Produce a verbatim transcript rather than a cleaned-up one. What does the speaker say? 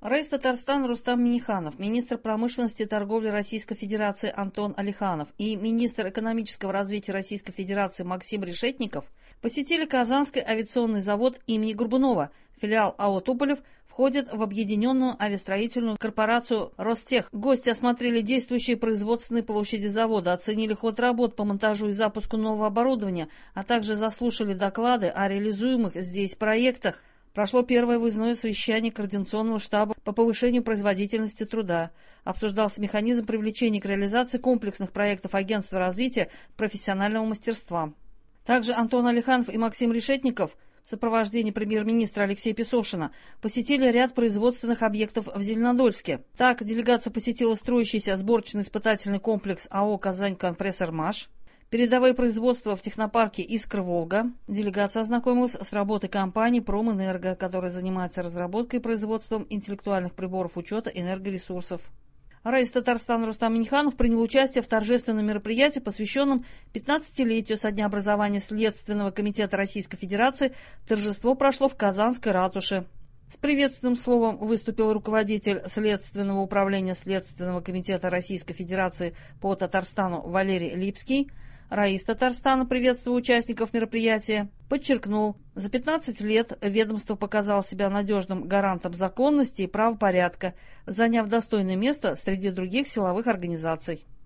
Раис Татарстана Рустам Минниханов, министр промышленности и торговли Российской Федерации Антон Алиханов и министр экономического развития Российской Федерации Максим Решетников посетили Казанский авиационный завод имени Горбунова, филиал АО «Туполев», входит в объединенную авиастроительную корпорацию «Ростех». Гости осмотрели действующие производственные площади завода, оценили ход работ по монтажу и запуску нового оборудования, а также заслушали доклады о реализуемых здесь проектах. Прошло первое выездное совещание Координационного штаба по повышению производительности труда. Обсуждался механизм привлечения к реализации комплексных проектов Агентства развития профессионального мастерства. Также Антон Алиханов и Максим Решетников в сопровождении премьер-министра Алексея Песошина посетили ряд производственных объектов в Зеленодольске. Так, делегация посетила строящийся сборочно-испытательный комплекс АО «Казань Компрессормаш», передовые производства в технопарке «Искра-Волга». Делегация ознакомилась с работой компании «Промэнерго», которая занимается разработкой и производством интеллектуальных приборов учета энергоресурсов. Раис Татарстана Рустам Минниханов принял участие в торжественном мероприятии, посвященном пятнадцатилетию со дня образования Следственного комитета Российской Федерации. Торжество прошло в Казанской ратуше. С приветственным словом выступил руководитель Следственного управления Следственного комитета Российской Федерации по Татарстану Валерий Липский. Раис Татарстана, приветствуя участников мероприятия, подчеркнул, за пятнадцать лет ведомство показало себя надежным гарантом законности и правопорядка, заняв достойное место среди других силовых организаций.